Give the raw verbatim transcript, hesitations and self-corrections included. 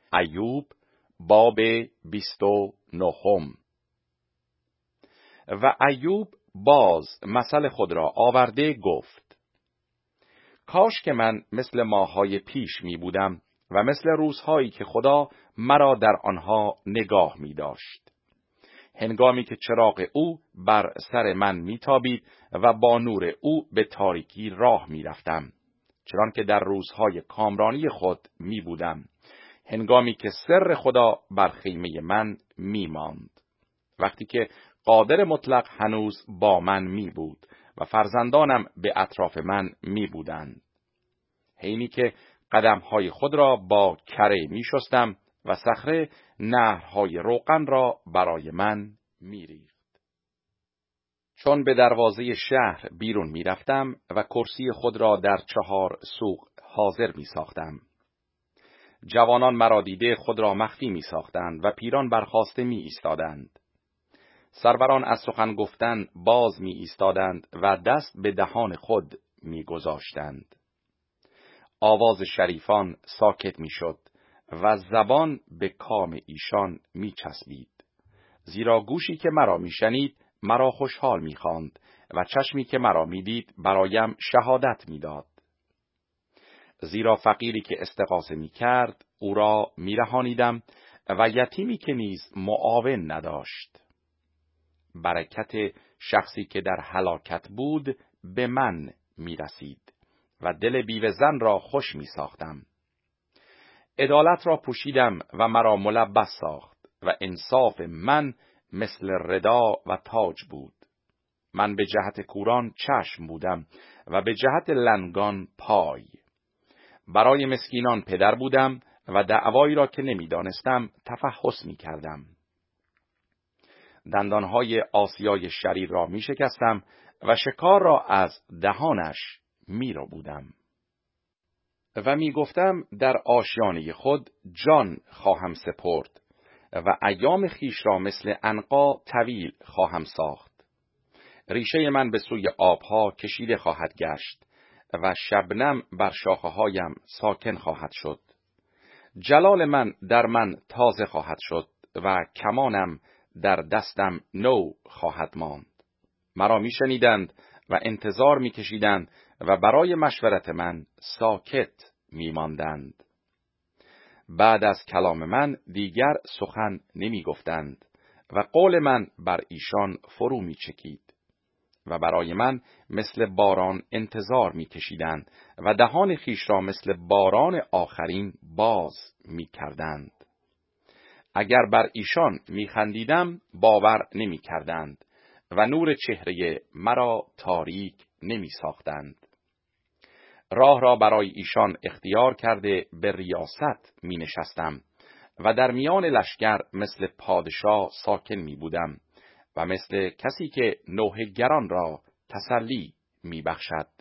ایوب باب بیست و نهم. و ایوب باز مثل خود را آورده گفت: کاش که من مثل ماه‌های پیش می بودم و مثل روزهایی که خدا مرا در آنها نگاه می داشت، هنگامی که چراغ او بر سر من می تابید و با نور او به تاریکی راه می رفتم، چنان که در روزهای کامرانی خود می بودم، هنگامی که سر خدا بر خیمه من می ماند، وقتی که قادر مطلق هنوز با من می بود و فرزندانم به اطراف من می بودند، حینی که قدمهای خود را با کره می شستم و صخره نهرهای روغن را برای من می ریخت. چون به دروازه شهر بیرون می رفتم و کرسی خود را در چهار سوق حاضر می ساختم، جوانان مرا دیده خود را مخفی می ساختند و پیران برخاسته می ایستادند. سروران از سخن گفتن باز می ایستادند و دست به دهان خود می گذاشتند. آواز شریفان ساکت می شد و زبان به کام ایشان می چسبید، زیرا گوشی که مرا می شنید مرا خوشحال می خواند و چشمی که مرا می دید برایم شهادت می داد. زیرا فقیری که استغاثه می کرد او را می رهانیدم و یتیمی که نیز معاون نداشت. برکت شخصی که در هلاکت بود به من می رسید و دل بیوه زن را خوش می ساختم. عدالت را پوشیدم و مرا ملبس ساخت و انصاف من مثل ردا و تاج بود. من به جهت کوران چشم بودم و به جهت لنگان پای. برای مسکینان پدر بودم و دعوایی را که نمی دانستم تفحص می کردم. دندانهای آسیای شریر را می شکستم و شکار را از دهانش می رو بودم. و می گفتم در آشیانه خود جان خواهم سپرد و ایام خیش را مثل عنقا طویل خواهم ساخت. ریشه من به سوی آبها کشیده خواهد گشت و شبنم بر شاخه‌هایم ساکن خواهد شد. جلال من در من تازه خواهد شد و کمانم در دستم نو خواهد ماند. مرا می شنیدند و انتظار می کشیدند و برای مشورت من ساکت می ماندند. بعد از کلام من دیگر سخن نمی گفتند و قول من بر ایشان فرو می چکید و برای من مثل باران انتظار می کشیدند و دهان خیش را مثل باران آخرین باز می کردند. اگر بر ایشان می خندیدم باور نمی کردند و نور چهره مرا تاریک نمی ساختند. راه را برای ایشان اختیار کرده به ریاست می نشستم و در میان لشکر مثل پادشاه ساکن می بودم و مثل کسی که نوحه‌گران را تسلی می بخشد.